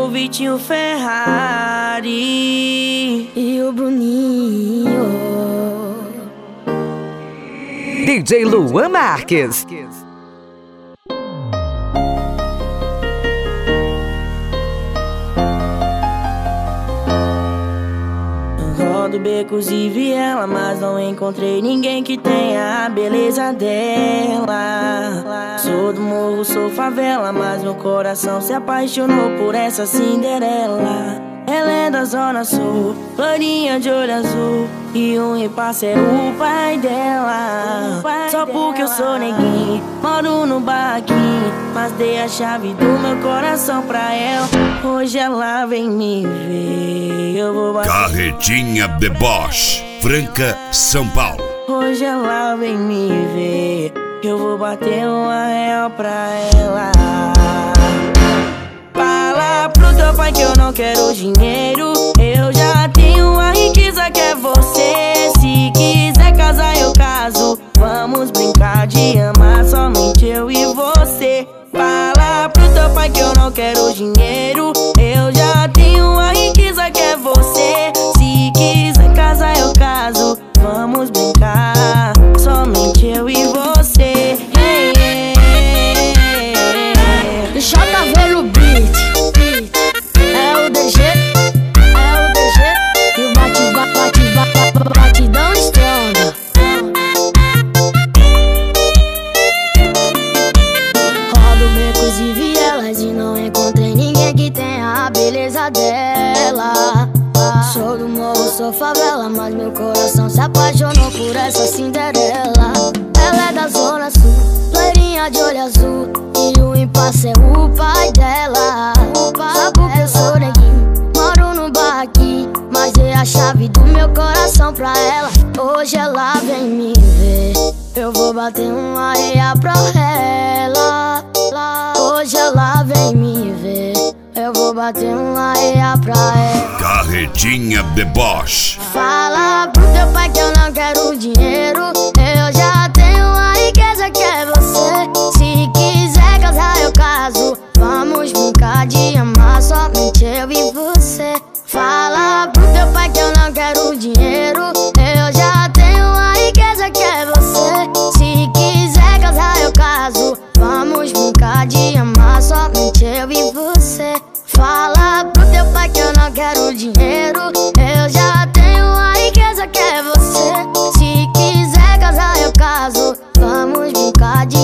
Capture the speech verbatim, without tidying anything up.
o Vitinho Ferrari e o Bruninho. D J Luan Marques. Rodo becos e viela, mas não encontrei ninguém que tenha a beleza dela. Sou do morro, sou favela, mas meu coração se apaixonou por essa Cinderela. Ela é da zona sul, loirinha de olho azul, e o repasse é o pai dela. Só porque eu sou neguinho, moro no barraquinho, mas dei a chave do meu coração pra ela. Hoje ela vem me ver, eu vou bater. Carretinha The Boss, Franca, São Paulo. Hoje ela vem me ver, eu vou bater uma real pra ela. Fala pro teu pai que eu não quero dinheiro, eu já tenho a riqueza que é você. Se quiser casar eu caso, vamos brincar de amar somente eu e você. Fala pro teu pai que eu não quero dinheiro, eu já tenho a riqueza que é você. Se quiser casar eu caso, vamos brincar somente eu e você. Hey, hey, hey, hey. J V no beat, é o D G, é o D G, e o bate, bate, bate, bate, batidão estronda. Rodo becos e vielas e não encontrei ninguém que tenha a beleza dela. Sou do morro, sou favela, mas meu coração se apaixonou por essa Cinderela. Ela é da zona sul, loirinha de olho azul, e o impasse é o pai dela. Só porque eu sou neguinho, moro no barraquinho, mas dei a chave do meu coração pra ela. Hoje ela vem me ver, eu vou bater uma real pra ela. Hoje ela vem me ver, eu vou bater uma real pra ela. Carretinha The Boss. Fala pro teu pai que eu não quero dinheiro, eu já tenho a riqueza que é você. Se quiser casar eu caso, vamos brincar de amar somente eu e você. Fala pro teu pai que eu não quero dinheiro, eu já tenho a riqueza que é você. Se quiser casar eu caso, vamos brincar de amar somente eu e você. Fala pro teu pai que eu não quero dinheiro, eu já tenho a riqueza que é você. Se quiser casar eu caso, vamos brincar de